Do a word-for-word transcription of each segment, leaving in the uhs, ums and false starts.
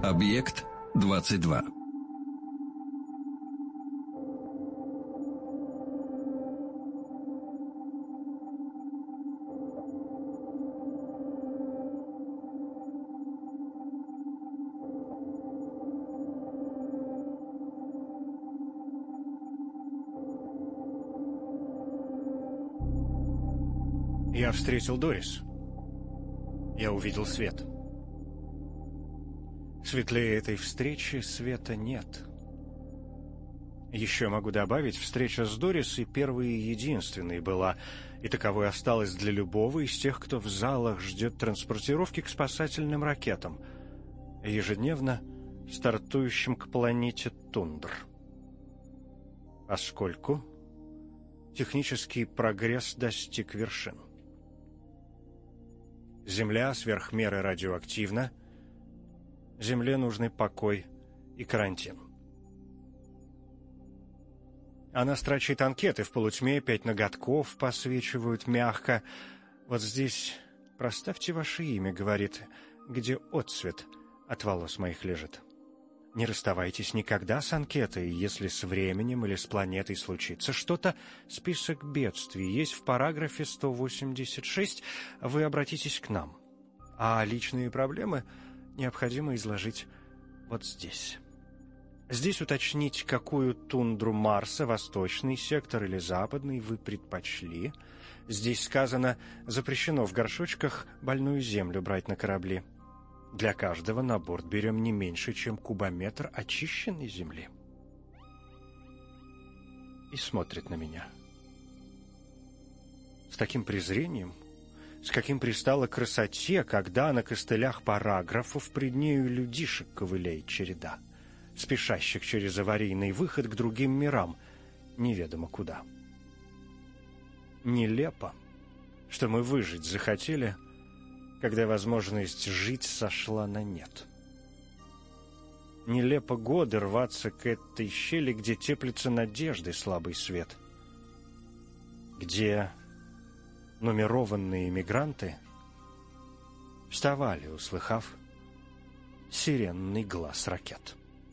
Объект двадцать два. Я встретил Дорис. Я увидел свет. Светлее этой встречи света нет. Еще могу добавить, встреча с Дорис и первой и единственной была, и таковой осталась для любого из тех, кто в залах ждет транспортировки к спасательным ракетам, ежедневно стартующим к планете Тундр. Поскольку технический прогресс достиг вершин. Земля сверх меры радиоактивна. Земле нужны покой и карантин. Она строчит анкеты в полутьме, пять ноготков посвечивают мягко. «Вот здесь проставьте ваше имя», — говорит, — «где отцвет от волос моих лежит. Не расставайтесь никогда с анкетой, если с временем или с планетой случится что-то. Список бедствий есть в параграфе сто восемьдесят шесть. Вы обратитесь к нам. А личные проблемы необходимо изложить вот здесь. Здесь уточнить, какую тундру Марса, восточный сектор или западный, вы предпочли. Здесь сказано, запрещено в горшочках больную землю брать на корабли. Для каждого на борт берем не меньше, чем кубометр очищенной земли. И смотрит на меня. С таким презрением, с каким пристало красоте, когда на костылях параграфов пред нею людишек ковыляет череда, спешащих через аварийный выход к другим мирам, неведомо куда. Нелепо, что мы выжить захотели, когда возможность жить сошла на нет. Нелепо годы рваться к этой щели, где теплится надежды слабый свет, где нумерованные мигранты вставали, услыхав сиренный глаз ракет.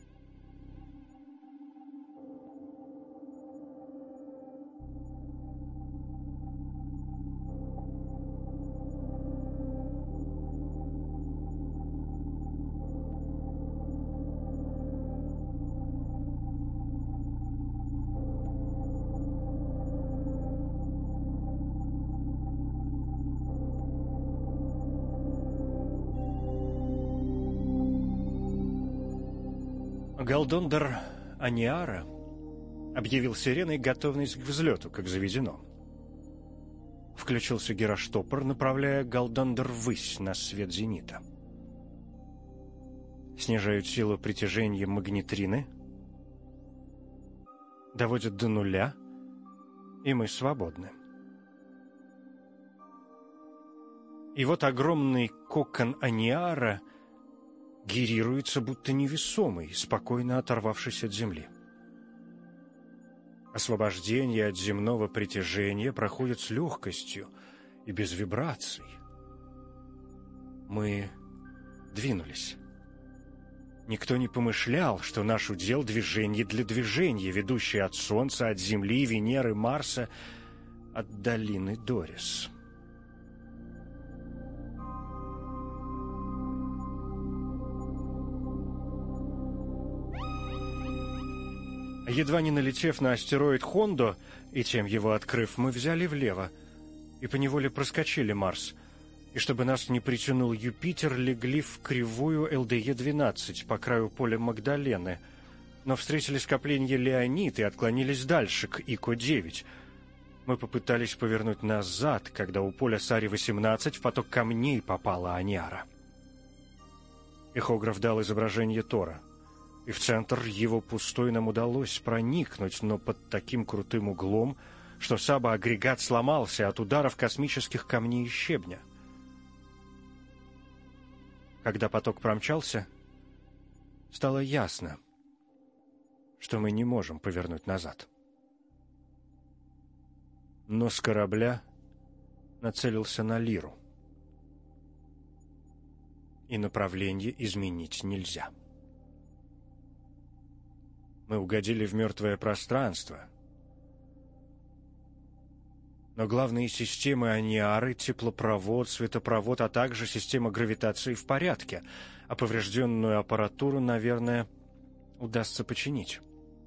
Галдондер Аниара объявил сиреной готовность к взлету, как заведено. Включился гироштопор, направляя Галдондер ввысь на свет зенита. Снижают силу притяжения магнитрины, доводят до нуля, и мы свободны. И вот огромный кокон Аниара гирируется, будто невесомый, спокойно оторвавшись от земли. Освобождение от земного притяжения проходит с легкостью и без вибраций. Мы двинулись. Никто не помышлял, что наш удел — движение для движения, ведущее от Солнца, от Земли, Венеры, Марса, от долины Дорис. Едва не налетев на астероид Хондо и тем его открыв, мы взяли влево и поневоле проскочили Марс, и чтобы нас не притянул Юпитер, легли в кривую эл дэ е двенадцать по краю поля Магдалены, но встретили скопление Леонид и отклонились дальше, к Ико девять. Мы попытались повернуть назад, когда у поля Сари восемнадцать в поток камней попала Аниара. Эхограф дал изображение Тора, и в центр его пустой нам удалось проникнуть, но под таким крутым углом, что сабоагрегат сломался от ударов космических камней и щебня. Когда поток промчался, стало ясно, что мы не можем повернуть назад. Нос корабля нацелился на Лиру, и направление изменить нельзя. Мы угодили в мертвое пространство. Но главные системы Аниары, теплопровод, светопровод, а также система гравитации в порядке, а поврежденную аппаратуру, наверное, удастся починить.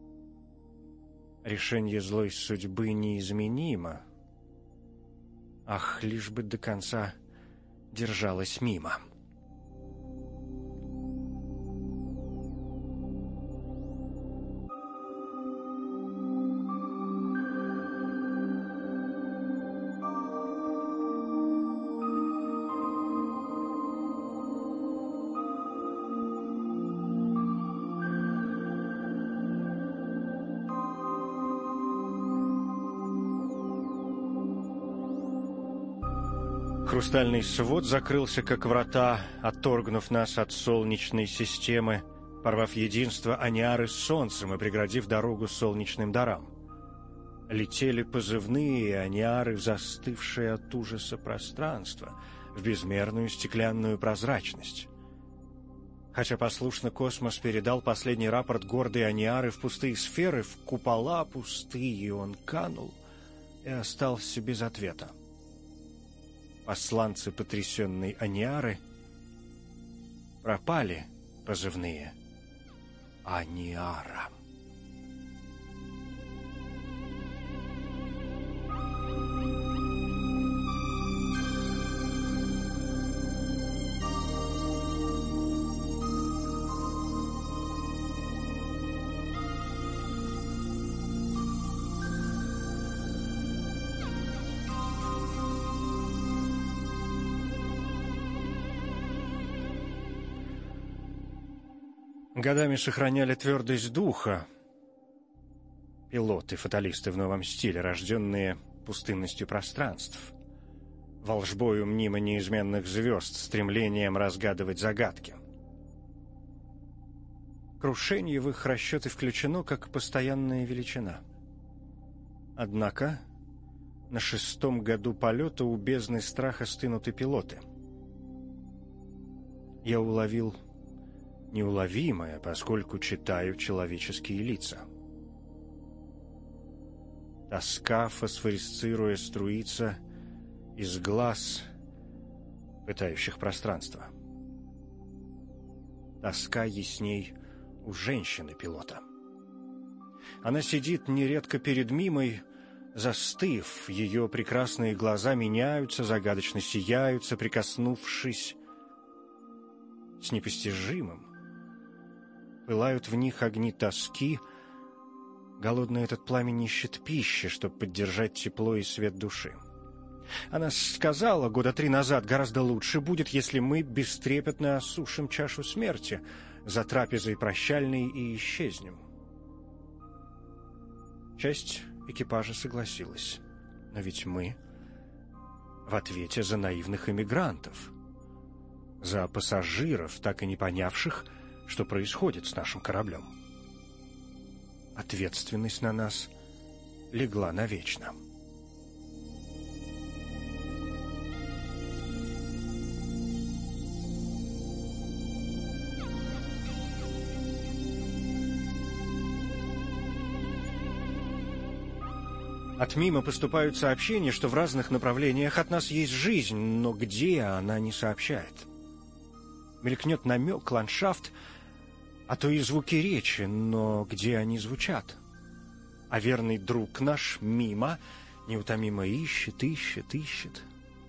Решение злой судьбы неизменимо. Ах, лишь бы до конца держалась мимо. Хрустальный свод закрылся, как врата, отторгнув нас от солнечной системы, порвав единство Аниары с солнцем и преградив дорогу солнечным дарам. Летели позывные Аниары в застывшее от ужаса пространство, в безмерную стеклянную прозрачность. Хотя послушно космос передал последний рапорт гордой Аниары в пустые сферы, в купола пустые он канул и остался без ответа. Посланцы потрясенной Аниары пропали, позывные Аниара. Годами сохраняли твердость духа пилоты-фаталисты в новом стиле, рожденные пустынностью пространств, волжбою мнимо неизменных звезд, стремлением разгадывать загадки. Крушение в их расчеты включено как постоянная величина. Однако на шестом году полета у бездны страха стынут и пилоты. Я уловил неуловимое, поскольку читаю человеческие лица. Тоска, фосфорисцируя, струится из глаз, пытающих пространство. Тоска ясней у женщины-пилота. Она сидит нередко перед Мимой, застыв, ее прекрасные глаза меняются, загадочно сияют, соприкоснувшись с непостижимым. Пылают в них огни тоски. Голодный этот пламень ищет пищи, чтобы поддержать тепло и свет души. Она сказала года три назад: гораздо лучше будет, если мы бестрепетно осушим чашу смерти за трапезой прощальной и исчезнем. Часть экипажа согласилась. Но ведь мы в ответе за наивных эмигрантов, за пассажиров, так и не понявших, что происходит с нашим кораблем. Ответственность на нас легла навечно. От Мима поступают сообщения, что в разных направлениях от нас есть жизнь, но где она не сообщает. Мелькнет намек, ландшафт, а то и звуки речи, но где они звучат? А верный друг наш, Мима, неутомимо ищет, ищет, ищет.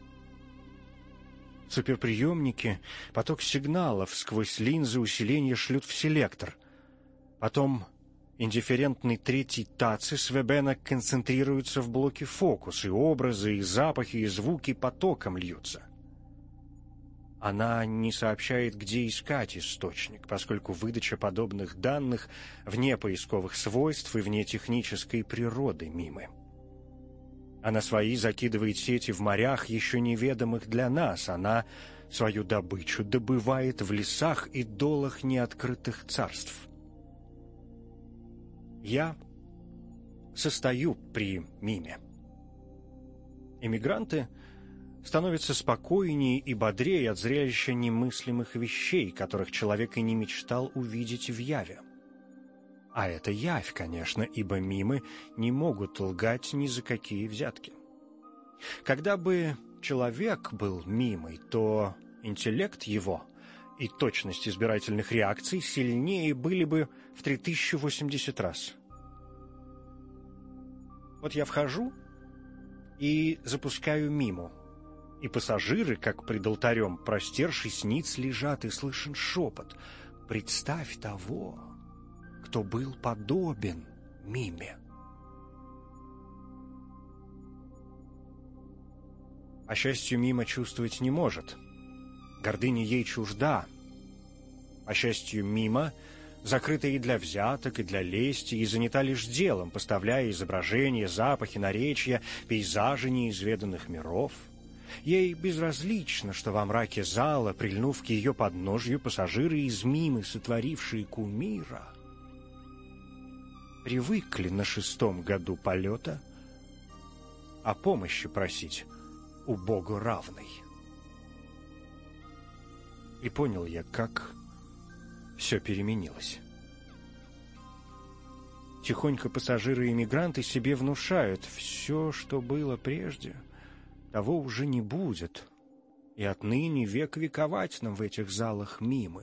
Суперприемники, поток сигналов сквозь линзы усиления шлют в селектор. Потом индифферентный третий тацис Вебена концентрируется в блоке фокус, и образы, и запахи, и звуки потоком льются. Она не сообщает, где искать источник, поскольку выдача подобных данных вне поисковых свойств и вне технической природы Мимы. Она свои закидывает сети в морях, еще неведомых для нас. Она свою добычу добывает в лесах и долах неоткрытых царств. Я состою при Миме. Эмигранты становятся спокойнее и бодрее от зрелища немыслимых вещей, которых человек и не мечтал увидеть в яве. А это явь, конечно, ибо мимы не могут лгать ни за какие взятки. Когда бы человек был мимой, то интеллект его и точность избирательных реакций сильнее были бы в три тысячи восемьдесят раз. Вот я вхожу и запускаю миму, и пассажиры, как пред алтарем, простершись ниц, лежат, и слышен шепот: «Представь того, кто был подобен миме». А счастью мима чувствовать не может. Гордыня ей чужда. По счастью, мима закрыта и для взяток, и для лести, и занята лишь делом, поставляя изображения, запахи, наречия, пейзажи неизведанных миров. Ей безразлично, что во мраке зала, прильнув к ее подножью, пассажиры из мимы, сотворившие кумира, привыкли на шестом году полета о помощи просить у Богу равной. И понял я, как все переменилось. Тихонько пассажиры-эмигранты себе внушают: все, что было прежде, того уже не будет, и отныне век вековать нам в этих залах мимы.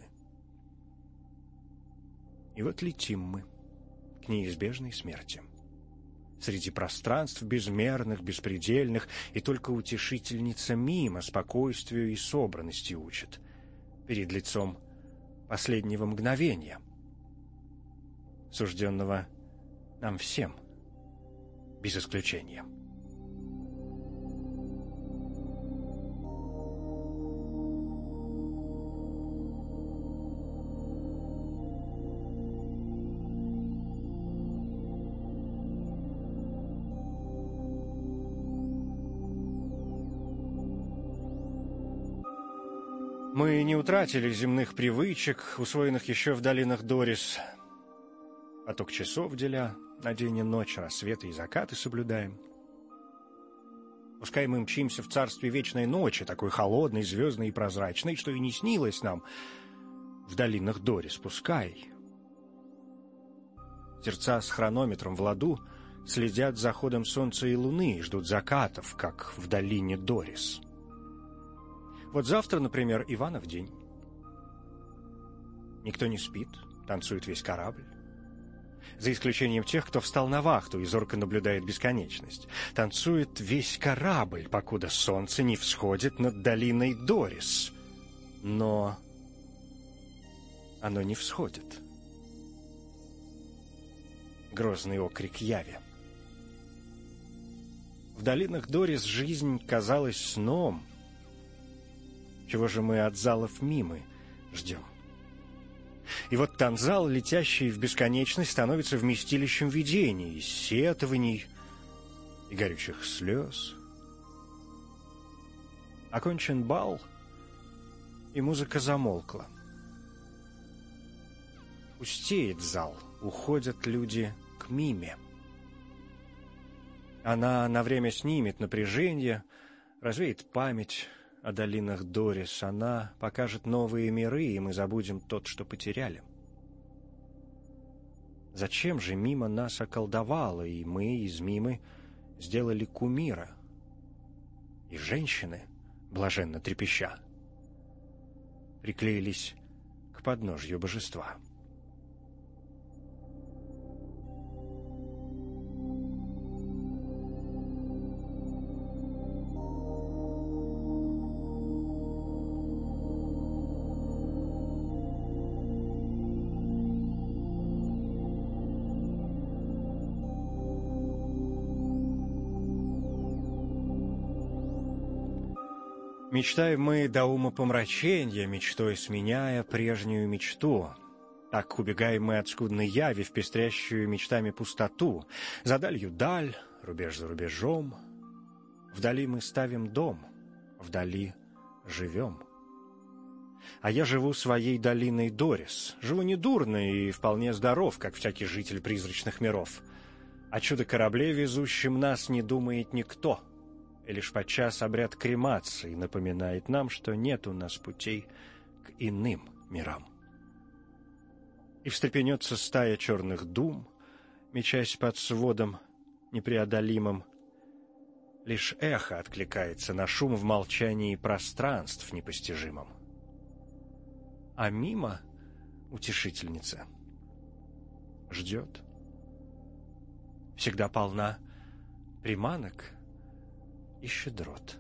И вот летим мы к неизбежной смерти. Среди пространств безмерных, беспредельных, и только утешительница мима спокойствию и собранности учит перед лицом последнего мгновения, сужденного нам всем, без исключения. Мы не утратили земных привычек, усвоенных еще в долинах Дорис. Поток часов деля на день и ночь, рассветы и закаты соблюдаем. Пускай мы мчимся в царстве вечной ночи, такой холодной, звездной и прозрачной, что и не снилось нам в долинах Дорис, пускай. Сердца с хронометром в ладу следят за ходом солнца и луны и ждут закатов, как в долине Дорис. Вот завтра, например, Иванов день. Никто не спит, танцует весь корабль. За исключением тех, кто встал на вахту и зорко наблюдает бесконечность. Танцует весь корабль, покуда солнце не всходит над долиной Дорис. Но оно не всходит. Грозный окрик яви. В долинах Дорис жизнь казалась сном. Чего же мы от залов мимы ждем? И вот танзал, летящий в бесконечность, становится вместилищем видений, сетований и горючих слез. Окончен бал, и музыка замолкла. Пустеет зал, уходят люди к миме. Она на время снимет напряжение, развеет память о долинах Дорис. Она покажет новые миры, и мы забудем тот, что потеряли. Зачем же мимо нас околдовала, и мы из мимы сделали кумира? И женщины, блаженно трепеща, приклеились к подножью божества. Мечтаем мы до умопомрачения, мечтой сменяя прежнюю мечту. Так убегаем мы от скудной яви в пестрящую мечтами пустоту. За далью даль, рубеж за рубежом. Вдали мы ставим дом, вдали живем. А я живу своей долиной Дорис. Живу недурно и вполне здоров, как всякий житель призрачных миров. О чудо-корабле, везущем нас, не думает никто. И лишь подчас обряд кремации напоминает нам, что нет у нас путей к иным мирам. и встрепенется стая черных дум, мечась под сводом непреодолимым. Лишь эхо откликается на шум в молчании пространств непостижимом. А мимо утешительница ждет. Всегда полна приманок и щедрот.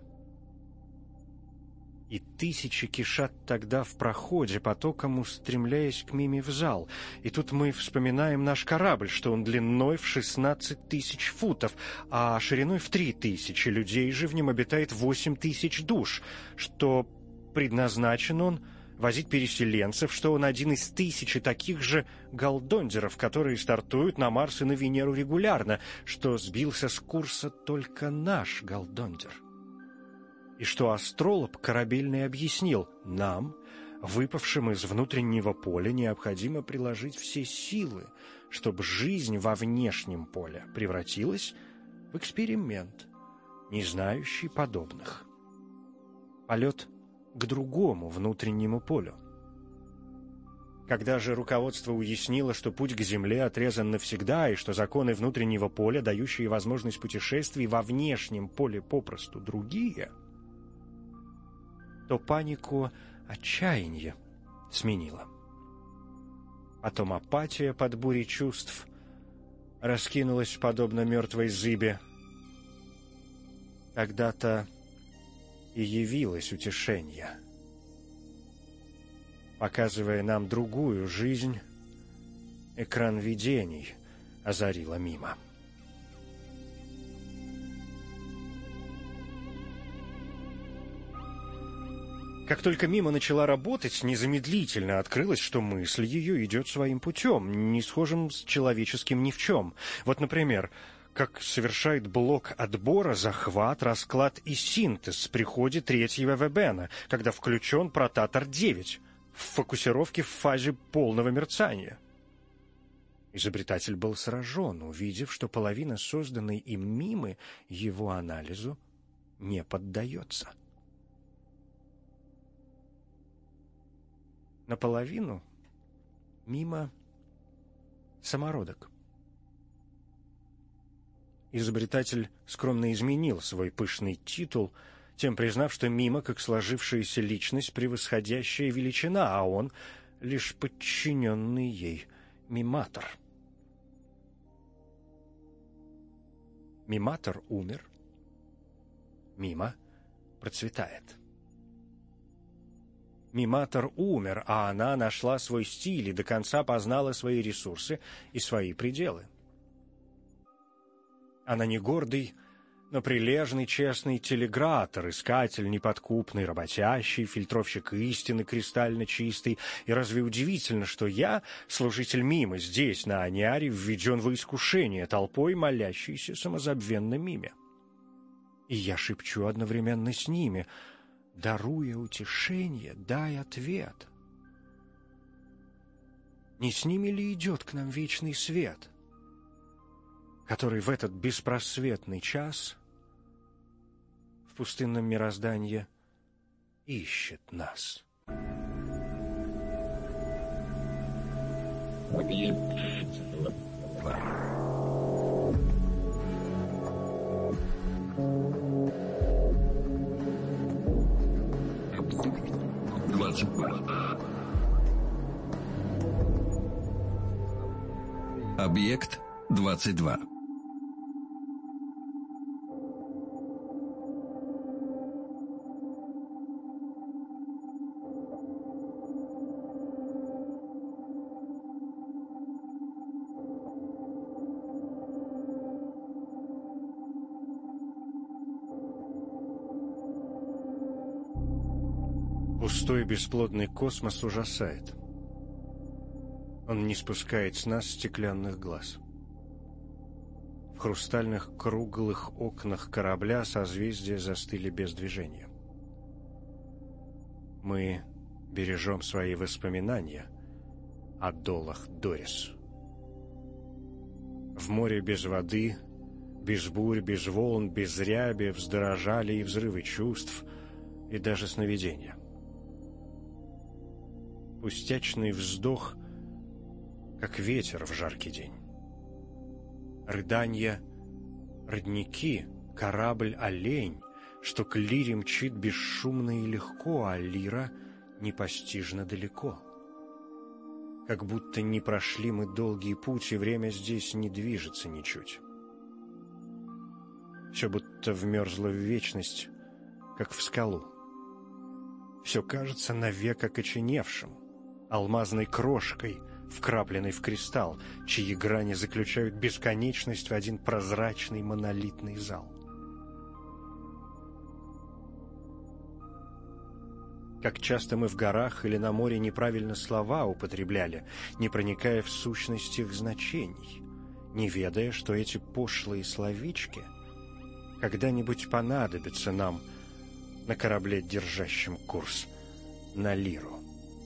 И тысячи кишат тогда в проходе, потоком устремляясь к Миме в зал. И тут мы вспоминаем наш корабль, что он длиной в шестнадцать тысяч футов, а шириной в три тысячи. Людей же в нем обитает восемь тысяч душ, что предназначен он возить переселенцев, что он один из тысячи таких же галдондеров, которые стартуют на Марс и на Венеру регулярно, что сбился с курса только наш галдондер. И что астролог корабельный объяснил: нам, выпавшим из внутреннего поля, необходимо приложить все силы, чтобы жизнь во внешнем поле превратилась в эксперимент, не знающий подобных. Полет к другому внутреннему полю. Когда же руководство уяснило, что путь к Земле отрезан навсегда, и что законы внутреннего поля, дающие возможность путешествий во внешнем поле, попросту другие, то панику отчаяние сменило. Потом апатия под бурей чувств раскинулась подобно мертвой зыбе. Тогда-то и явилось утешение. Показывая нам другую жизнь, экран видений озарила мимо. Как только Мима начала работать, незамедлительно открылось, что мысль ее идет своим путем, не схожим с человеческим ни в чем. Вот, например, как совершает блок отбора, захват, расклад и синтез при ходе третьего Вебена, когда включен протатор девять в фокусировке в фазе полного мерцания. Изобретатель был сражен, увидев, что половина созданной им Мимы его анализу не поддается. Наполовину Мима самородок. Изобретатель скромно изменил свой пышный титул, тем признав, что Мима, как сложившаяся личность, превосходящая величина, а он лишь подчиненный ей миматор. Миматор умер, Мима процветает. Миматор умер, а она нашла свой стиль и до конца познала свои ресурсы и свои пределы. Она не гордый, но прилежный, честный телегратор, искатель неподкупный, работящий, фильтровщик истины кристально чистый. И разве удивительно, что я, служитель Мимы, здесь, на Аниаре, введен во искушение толпой, молящейся самозабвенно Миме? И я шепчу одновременно с ними: даруя утешение, дай ответ. Не с ними ли идет к нам вечный свет, который в этот беспросветный час в пустынном мирозданье ищет нас? двадцать два. Объект двадцать два. Пустой бесплодный космос ужасает. Он не спускает с нас стеклянных глаз. В хрустальных круглых окнах корабля созвездия застыли без движения. Мы бережем свои воспоминания о долах Дорис. В море без воды, без бурь, без волн, без ряби вздорожали и взрывы чувств, и даже сновидения. Пустячный вздох как ветер в жаркий день. Рыданья — родники, корабль-олень, что к лире мчит бесшумно и легко, а лира непостижно далеко. Как будто не прошли мы долгий путь, и время здесь не движется ничуть. Все будто вмерзло в вечность, как в скалу. Все кажется навек окоченевшим, алмазной крошкой, вкрапленной в кристалл, чьи грани заключают бесконечность в один прозрачный монолитный зал. Как часто мы в горах или на море неправильно слова употребляли, не проникая в сущность их значений, не ведая, что эти пошлые словечки когда-нибудь понадобятся нам на корабле, держащем курс на лиру.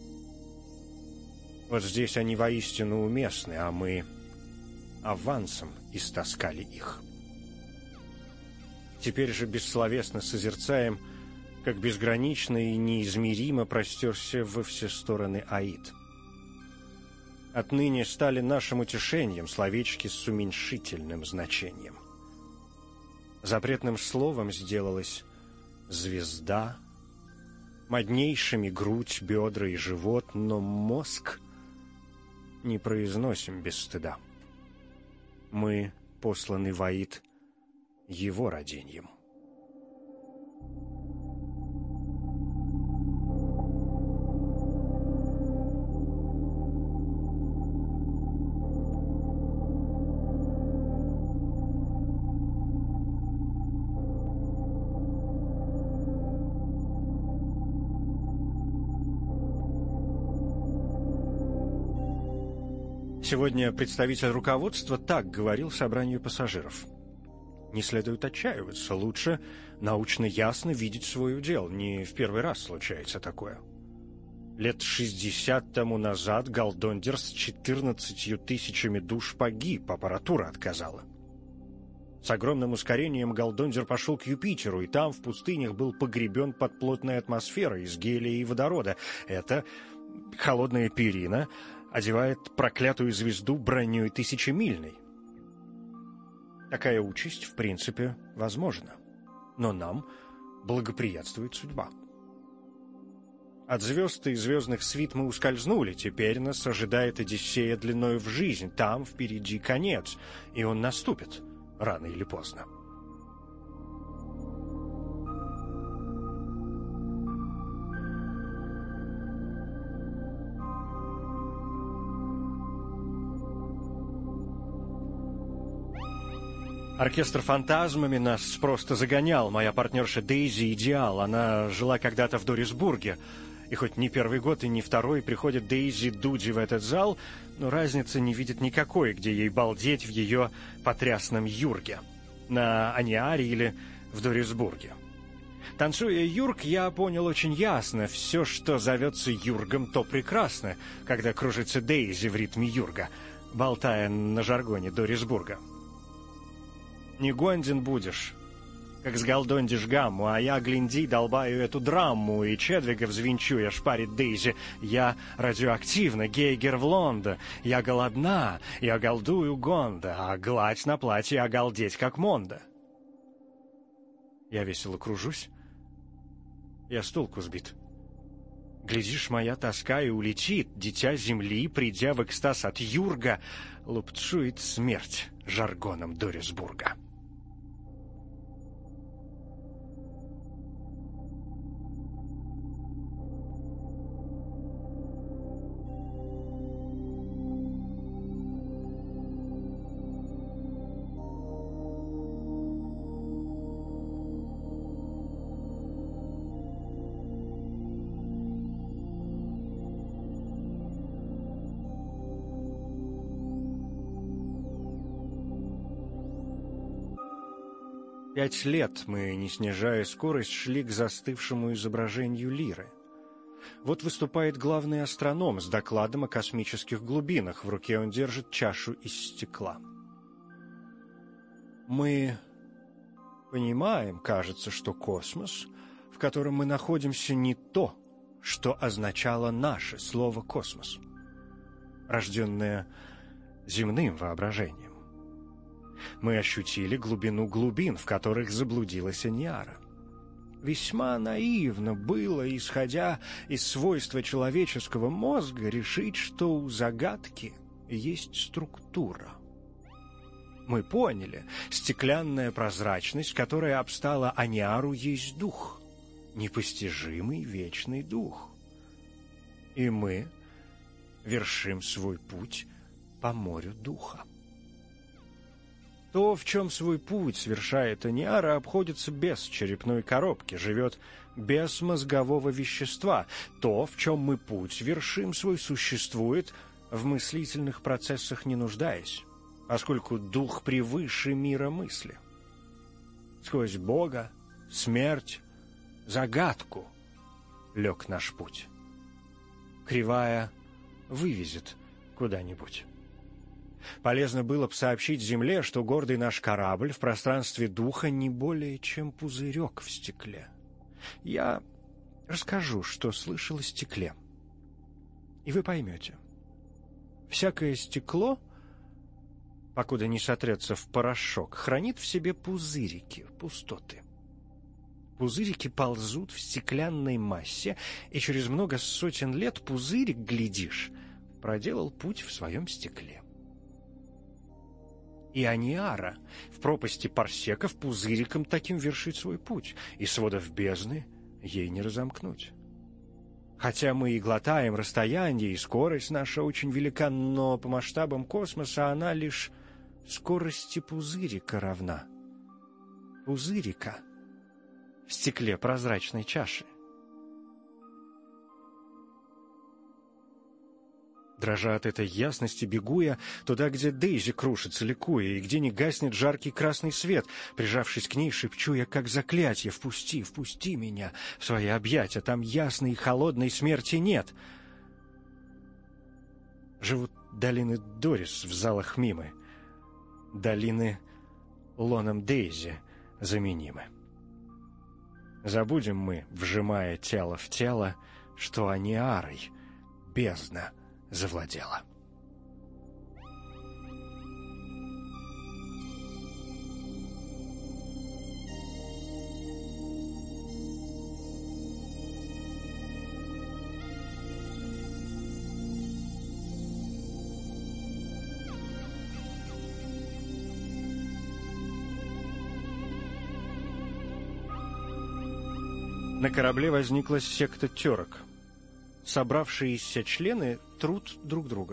Вот здесь они воистину уместны, а мы авансом истаскали их. Теперь же бессловесно созерцаем, как безгранично и неизмеримо простерся во все стороны Аид. Отныне стали нашим утешением словечки с уменьшительным значением. Запретным словом сделалась звезда, моднейшими грудь, бедра и живот, но мозг не произносим без стыда. Мы посланы в Аид его роденьем. Сегодня представитель руководства так говорил собранию пассажиров. Не следует отчаиваться, лучше научно ясно видеть свой удел. Не в первый раз случается такое. Лет шестьдесят тому назад Галдондер с четырнадцатью тысячами душ погиб, аппаратура отказала. С огромным ускорением Галдондер пошел к Юпитеру, и там в пустынях был погребен под плотной атмосферой из гелия и водорода. Это холодная перина одевает проклятую звезду броней тысячемильной. Такая участь, в принципе, возможна. Но нам благоприятствует судьба. От звезд и звездных свит мы ускользнули. Теперь нас ожидает Одиссея длиною в жизнь. Там впереди конец, и он наступит рано или поздно. Оркестр фантазмами нас просто загонял. Моя партнерша Дейзи — идеал. Она жила когда-то в Дорисбурге. И хоть не первый год и не второй приходит Дейзи Дуди в этот зал, но разницы не видит никакой, где ей балдеть в ее потрясном юрге. На Аниаре или в Дорисбурге. Танцуя юрг, я понял очень ясно: все, что зовется юргом, то прекрасно, когда кружится Дейзи в ритме юрга, болтая на жаргоне Дорисбурга. Не гонден будешь, как с галдондишь гамму, а я, глинди, долбаю эту драму, и Чедвига взвинчу, я шпарит Дейзи. Я радиоактивна, гейгер в Лонда, я голодна, я голдую Гонда, а гладь на платье оголдеть, как Монда. Я весело кружусь, я с толку сбит. Глядишь, моя тоска и улетит, дитя земли, придя в экстаз от юрга, лупцует смерть жаргоном Дорисбурга. Пять лет мы, не снижая скорость, шли к застывшему изображению лиры. Вот выступает главный астроном с докладом о космических глубинах. В руке он держит чашу из стекла. Мы понимаем, кажется, что космос, в котором мы находимся, не то, что означало наше слово «космос». рожденное земным воображением. Мы ощутили глубину глубин, в которых заблудилась Аниара. Весьма наивно было, исходя из свойства человеческого мозга, решить, что у загадки есть структура. Мы поняли, стеклянная прозрачность, которая обстала Аниару, есть дух, непостижимый вечный дух. И мы вершим свой путь по морю духа. То, в чем свой путь совершает Аниара, обходится без черепной коробки, живет без мозгового вещества. То, в чем мы путь вершим свой, существует, в мыслительных процессах не нуждаясь, поскольку дух превыше мира мысли. Сквозь Бога, смерть, загадку лег наш путь. Кривая вывезет куда-нибудь. Полезно было бы сообщить Земле, что гордый наш корабль в пространстве духа не более чем пузырек в стекле. Я расскажу, что слышал о стекле, и вы поймете. Всякое стекло, покуда не сотрется в порошок, хранит в себе пузырики, пустоты. Пузырики ползут в стеклянной массе, и через много сотен лет пузырик, глядишь, проделал путь в своем стекле. И Аниара в пропасти парсеков пузыриком таким вершит свой путь, и сводов бездны ей не разомкнуть. Хотя мы и глотаем расстояние, и скорость наша очень велика, но по масштабам космоса она лишь скорости пузырика равна. Пузырика в стекле прозрачной чаши. Дрожа от этой ясности, бегу я туда, где Дейзи крушится, ликуя, и где не гаснет жаркий красный свет. Прижавшись к ней, шепчу я, как заклятье: «Впусти, впусти меня в свои объятия, там ясной и холодной смерти нет». Живут долины Дорис в залах Мимы, долины лоном Дейзи заменимы. Забудем мы, вжимая тело в тело, что Аниарой бездна завладела. На корабле возникла секта терок. Собравшиеся члены трут друг друга.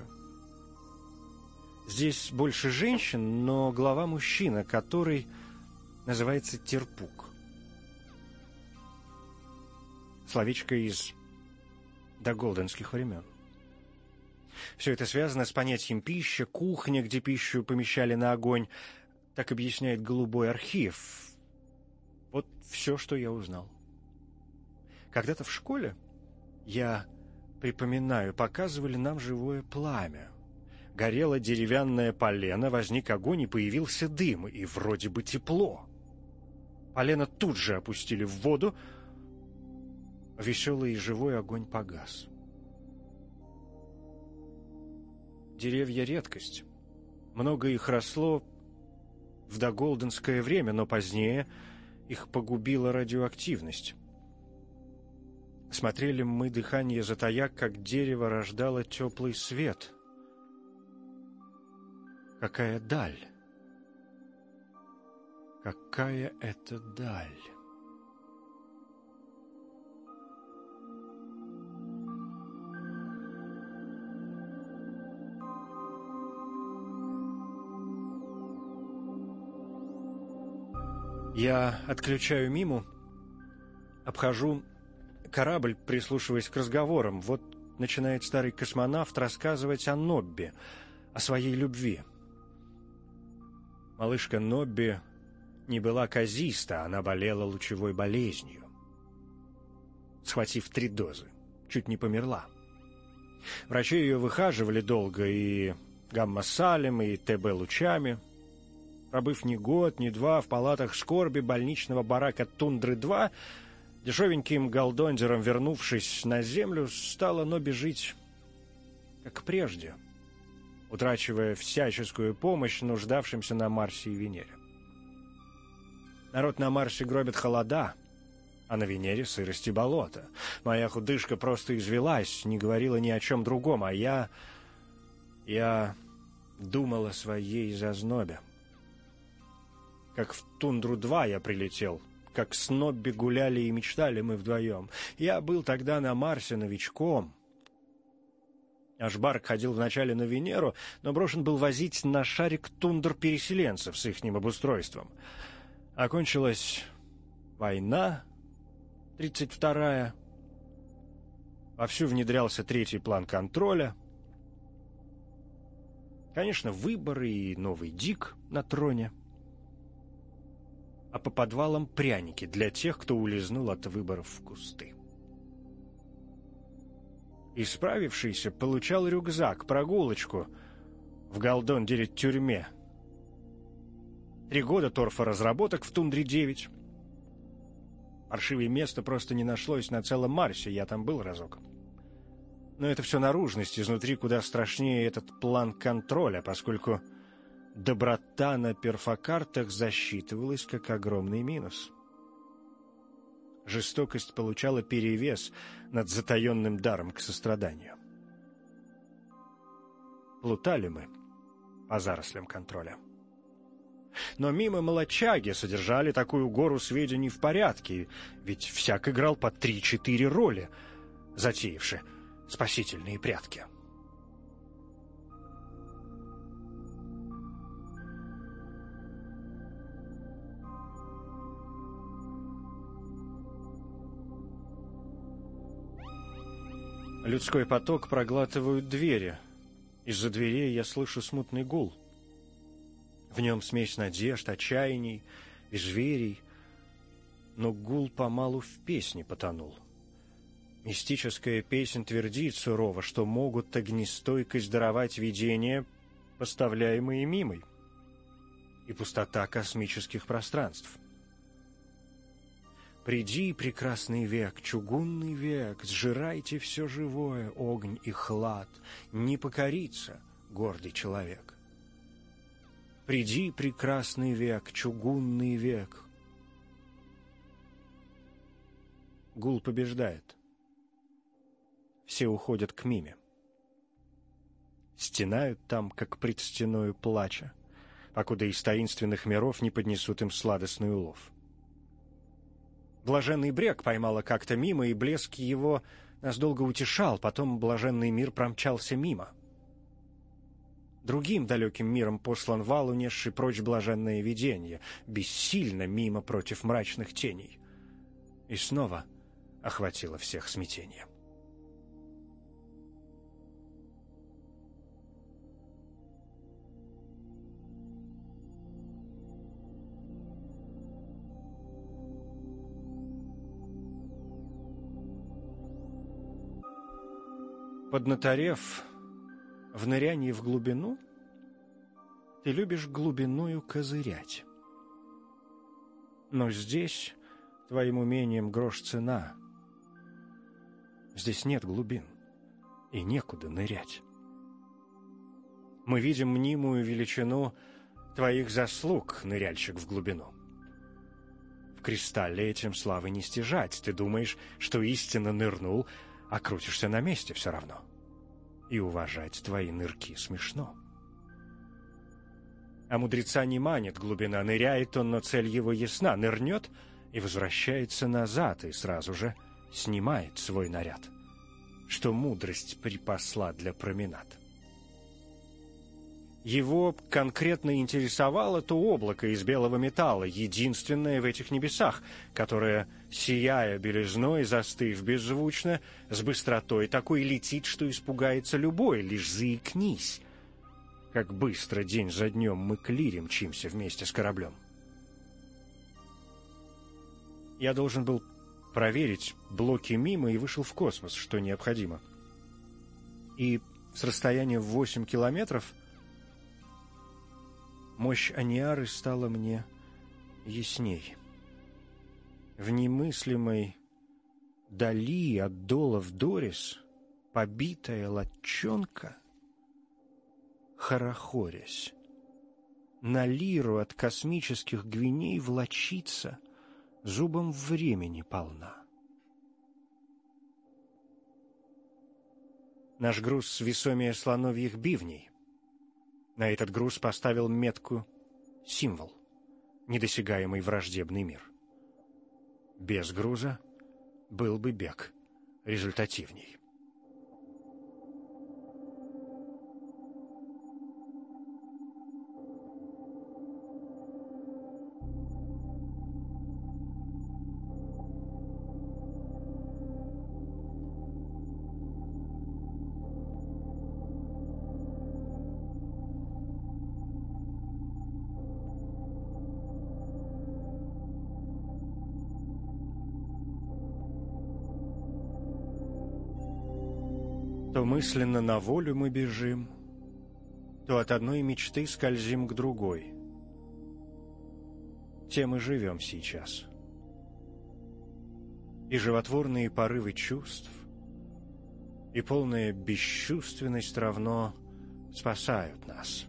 Здесь больше женщин, но глава мужчина, который называется Терпук. Словечко из доголденских времен. Все это связано с понятием пища, кухня, где пищу помещали на огонь. Так объясняет голубой архив. Вот все, что я узнал. Когда-то в школе, я припоминаю, показывали нам живое пламя. Горело деревянное полено, возник огонь и появился дым, и вроде бы тепло. Полено тут же опустили в воду, веселый и живой огонь погас. Деревья — редкость. Много их росло в доголденское время, но позднее их погубила радиоактивность. Смотрели мы, дыхание затая, как дерево рождало теплый свет. Какая даль! Какая это даль! Я отключаю Миму, обхожу корабль, прислушиваясь к разговорам. Вот начинает старый космонавт рассказывать о Нобби, о своей любви. Малышка Нобби не была казиста, она болела лучевой болезнью. Схватив три дозы, чуть не померла. Врачи ее выхаживали долго и гамма-салем, и ТБ-лучами. Пробыв ни год, ни два в палатах скорби больничного барака Тундры-два, дешевеньким галдондером вернувшись на землю, стала Нобби жить как прежде, утрачивая всяческую помощь нуждавшимся на Марсе и Венере. Народ на Марсе гробит холода, а на Венере сырость и болото. Моя худышка просто извелась, не говорила ни о чем другом, а я... я думал о своей зазнобе. Как в Тундру-два я прилетел, как с Нобби гуляли и мечтали мы вдвоем. Я был тогда на Марсе новичком. Ашбарк ходил вначале на Венеру, но брошен был возить на шарик тундр-переселенцев с ихним обустройством. Окончилась война, тридцать вторая. Вовсю внедрялся третий план контроля. Конечно, выборы и новый Дик на троне. А по подвалам пряники для тех, кто улизнул от выборов в кусты. Исправившийся получал рюкзак, прогулочку в Галдондере-тюрьме. Три года торфоразработок в Тундре-девять. Паршивое место просто не нашлось на целом Марсе, я там был разок. Но это все наружность, изнутри куда страшнее этот план контроля, поскольку доброта на перфокартах засчитывалась как огромный минус. Жестокость получала перевес над затаенным даром к состраданию. Плутали мы по зарослям контроля. Но мимо молочаги содержали такую гору сведений в порядке, ведь всяк играл по три-четыре роли, затеявши спасительные прятки. Людской поток проглатывают двери. Из-за дверей я слышу смутный гул. В нем смесь надежд, отчаяний и зверей, но гул помалу в песне потонул. Мистическая песнь твердит сурово, что могут огнестойкость даровать видения, поставляемые мимой, и пустота космических пространств. Приди, прекрасный век, чугунный век, сжирайте все живое, огонь и хлад, не покорится гордый человек. Приди, прекрасный век, чугунный век. Гул побеждает. Все уходят к миме. Стенают там, как пред стеною плача, покуда из таинственных миров не поднесут им сладостный улов. Блаженный брег поймала как-то мимо, и блеск его нас долго утешал, потом блаженный мир промчался мимо. Другим далеким миром послан вал, унесший прочь блаженное видение, бессильно мимо против мрачных теней. И снова охватило всех смятение. Поднаторев в нырянии в глубину, ты любишь глубиною козырять. Но здесь твоим умением грош цена. Здесь нет глубин, и некуда нырять. Мы видим мнимую величину твоих заслуг, ныряльщик в глубину. В кристалле этим славы не стяжать. Ты думаешь, что истинно нырнул, а крутишься на месте все равно. И уважать твои нырки смешно. А мудреца не манит глубина, ныряет он, но цель его ясна. Нырнет и возвращается назад, и сразу же снимает свой наряд, что мудрость припасла для променад. Его конкретно интересовало то облако из белого металла, единственное в этих небесах, которое, сияя белизной, застыв беззвучно, с быстротой такой летит, что испугается любой, лишь заикнись. Как быстро день за днем мы к лире мчимся вместе с кораблем. Я должен был проверить блоки мимо и вышел в космос, что необходимо. И с расстояния в восемь километров мощь Аниары стала мне ясней. В немыслимой дали от Дола в Дорис побитая латчонка хорохорясь. На лиру от космических гвиней влачится, зубом времени полна. Наш груз весомее слоновьих бивней. На этот груз поставил метку символ, недосягаемый враждебный мир. Без груза был бы бег результативней. То мысленно на волю мы бежим, то от одной мечты скользим к другой. Тем и живем сейчас. И животворные порывы чувств, и полная бесчувственность равно спасают нас.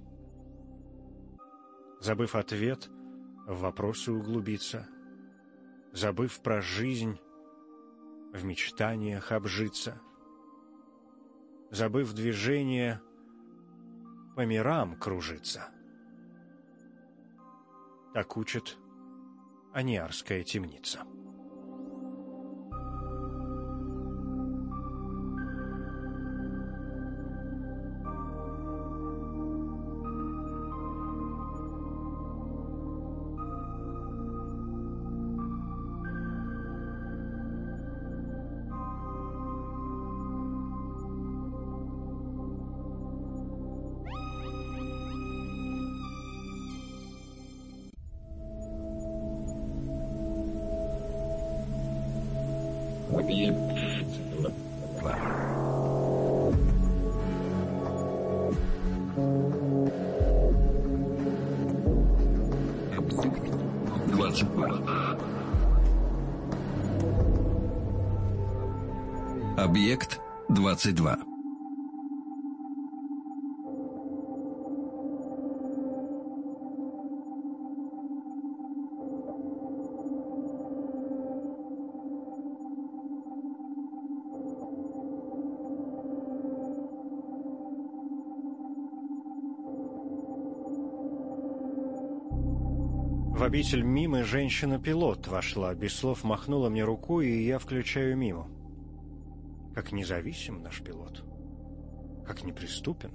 Забыв ответ, в вопросы углубиться, забыв про жизнь, в мечтаниях обжиться, забыв движение, по мирам кружиться. Так учит Аниарская темница. двадцать два. Объект двадцать два. В обитель Мимы женщина-пилот вошла, без слов махнула мне рукой, и я включаю Миму. Как независим наш пилот, как неприступен.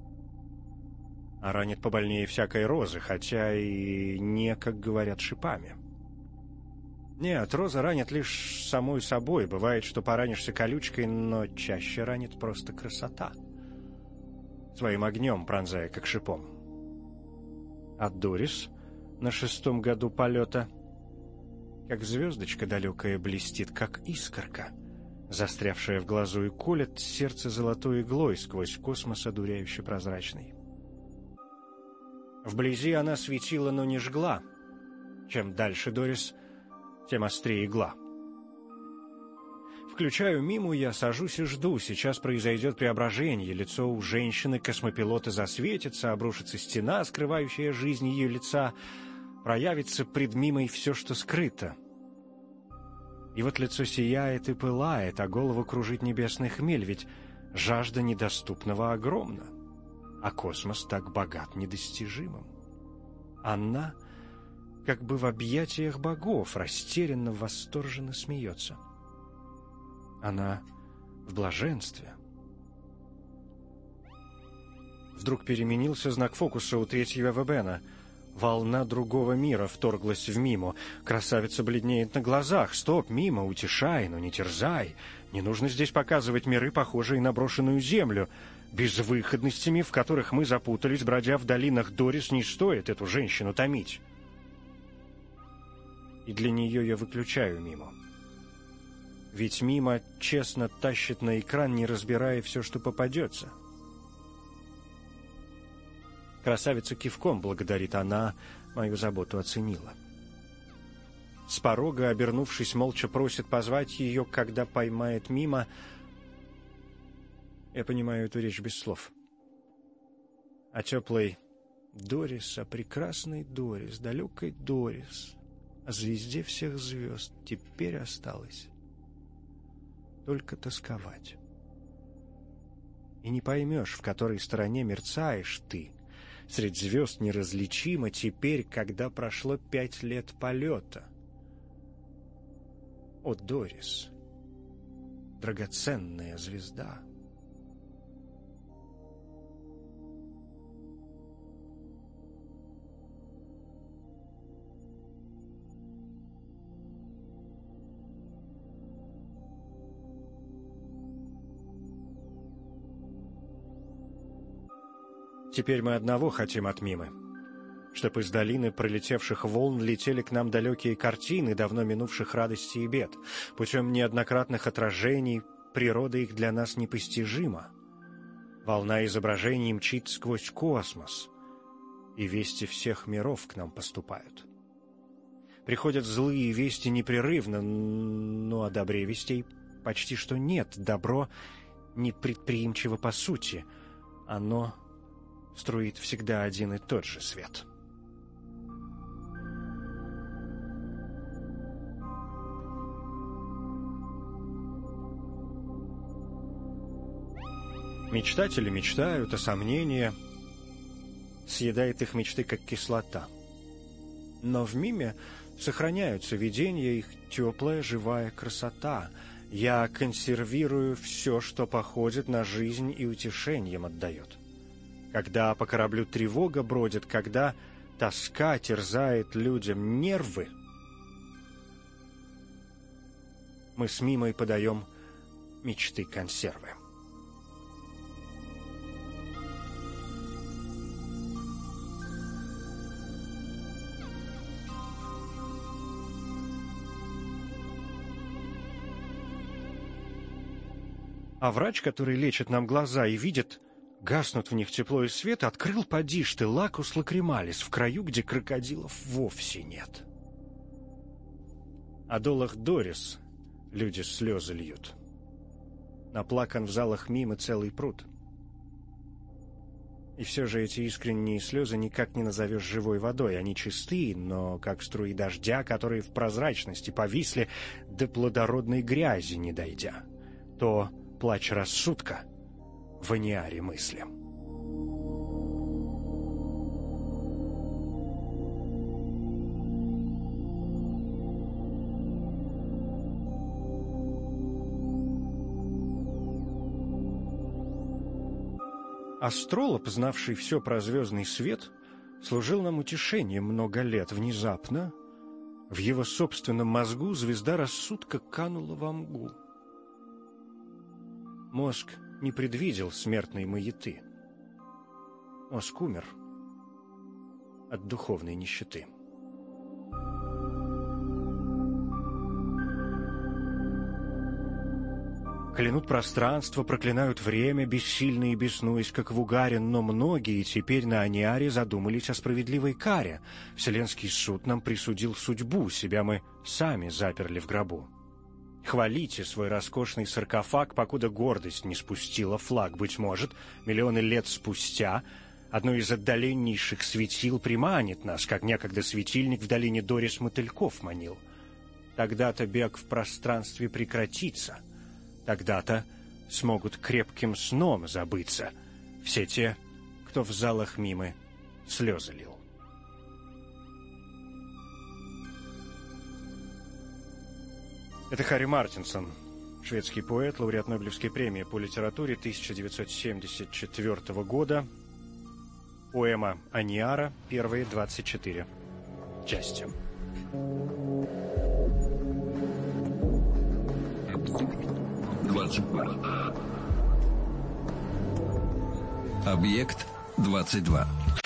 А ранит побольнее всякой розы, хотя и не, как говорят, шипами. Нет, роза ранит лишь самой собой. Бывает, что поранишься колючкой, но чаще ранит просто красота, своим огнем пронзая, как шипом. А Дорис на шестом году полета, как звездочка далекая блестит, как искорка, застрявшая в глазу, и колет сердце золотой иглой сквозь космос одуряюще прозрачный. Вблизи она светила, но не жгла. Чем дальше Дорис, тем острее игла. Включаю Миму, я сажусь и жду. Сейчас произойдет преображение. Лицо у женщины-космопилота засветится, обрушится стена, скрывающая жизнь ее лица. Проявится пред Мимой все, что скрыто. И вот лицо сияет и пылает, а голову кружит небесный хмель, ведь жажда недоступного огромна, а космос так богат недостижимым. Она как бы в объятиях богов растерянно, восторженно смеется. Она в блаженстве. Вдруг переменился знак фокуса у третьего Вебена. Волна другого мира вторглась в Миму. Красавица бледнеет на глазах. Стоп, Мима, утешай, но не терзай. Не нужно здесь показывать миры, похожие на брошенную землю. Безвыходностями, в которых мы запутались, бродя в долинах Дорис, не стоит эту женщину томить. И для нее я выключаю Миму. Ведь Мима честно тащит на экран, не разбирая все, что попадется. Красавица кивком благодарит, она мою заботу оценила. С порога, обернувшись, молча просит позвать ее, когда поймает Мима. Я понимаю эту речь без слов. О теплой Дорис, о прекрасной Дорис, далекой Дорис, о звезде всех звезд теперь осталось только тосковать. И не поймешь, в которой стороне мерцаешь ты. Средь звезд неразличимо теперь, когда прошло пять лет полета. О, Дорис, драгоценная звезда! Теперь мы одного хотим от Мимы, чтоб из долины пролетевших волн летели к нам далекие картины давно минувших радостей и бед. Путем неоднократных отражений природа их для нас непостижима. Волна изображений мчит сквозь космос, и вести всех миров к нам поступают. Приходят злые вести непрерывно, но о добре вестей почти что нет. Добро непредприимчиво по сути, оно струит всегда один и тот же свет. Мечтатели мечтают, а сомнения съедает их мечты, как кислота. Но в Миме сохраняются видения, их теплая живая красота. Я консервирую все, что походит на жизнь и утешением отдает. Когда по кораблю тревога бродит, когда тоска терзает людям нервы, мы с Мимой подаем мечты консервы. А врач, который лечит нам глаза и видит, гаснут в них тепло и свет, открыл, поди ж ты, лакус лакрималис, в краю, где крокодилов вовсе нет. О долах Дорис люди слезы льют. Наплакан в залах Мимы целый пруд. И все же эти искренние слезы никак не назовешь живой водой. Они чистые, но как струи дождя, которые в прозрачности повисли, до плодородной грязи не дойдя. То плач рассудка в аниаре мысли. Астролог, знавший все про звездный свет, служил нам утешением много лет. Внезапно в его собственном мозгу звезда рассудка канула во мгу. Мозг не предвидел смертной маяты. Мозг умер от духовной нищеты. Клянут пространство, проклинают время, бессильно и беснуясь, как в угаре, но многие теперь на аниаре задумались о справедливой каре. Вселенский суд нам присудил судьбу, себя мы сами заперли в гробу. Хвалите свой роскошный саркофаг, покуда гордость не спустила флаг. Быть может, миллионы лет спустя одно из отдаленнейших светил приманит нас, как некогда светильник в долине Дорис мотыльков манил. Тогда-то бег в пространстве прекратится. Тогда-то смогут крепким сном забыться все те, кто в залах Мимы слезы лил. Это Харри Мартинсон, шведский поэт, лауреат Нобелевской премии по литературе тысяча девятьсот семьдесят четвёртого года. Поэма «Аниара», первые двадцать четыре части. двадцать два. Объект двадцать два.